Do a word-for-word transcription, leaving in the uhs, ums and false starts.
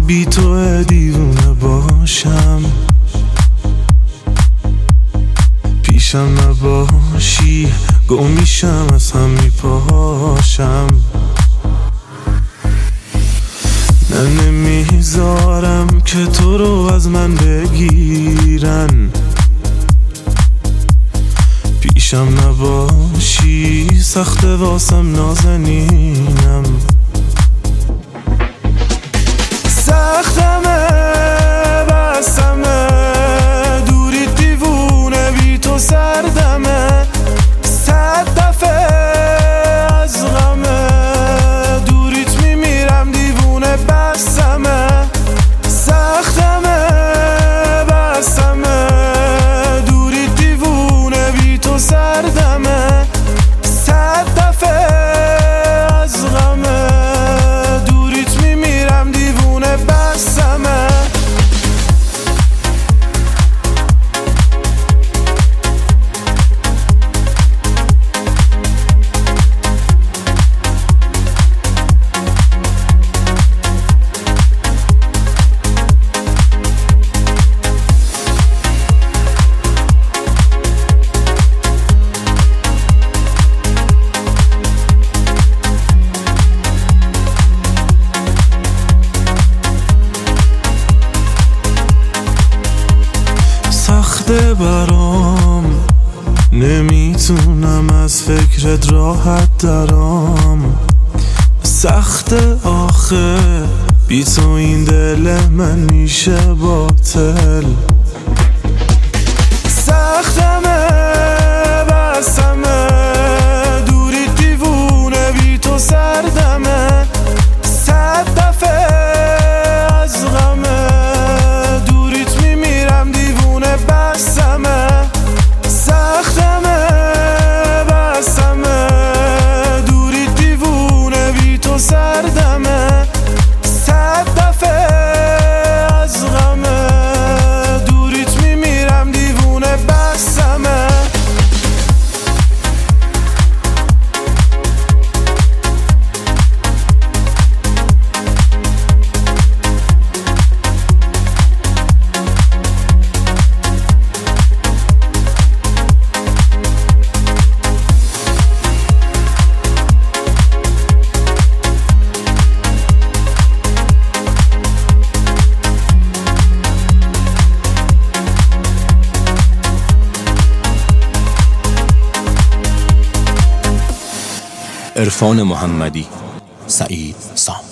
بی تو دیوونه باشم، پیشم نباشی گم میشم از هم میپاشم. نه نمیذارم که تو رو از من بگیرن، پیشم نباشی سخته واسم نازنینم. سختمه بستمه دوری دیوونه بی تو سردمه، صد دفعه از غمه دوریت میمیرم دیوونه بستمه. سختمه بستمه دوری دیوونه بی تو سردمه، صد دفعه از غمه دوریت میمیرم دیوونه بستمه. سخته برام نمیتونم از فکرت راحت درام، سخته آخه بی تو این دل من میشه باطل. سختمه بستمه دوری دیوونه بی تو سردمه، صد دفعه از غمه دوریت میمیرم دیوونه بستمه. سختمه بستمه دوری دیوونه بی تو سردمه، صد دفعه از غمه دوریت میمیرم دیوونه بستمه. عرفان محمدی، سعید سام.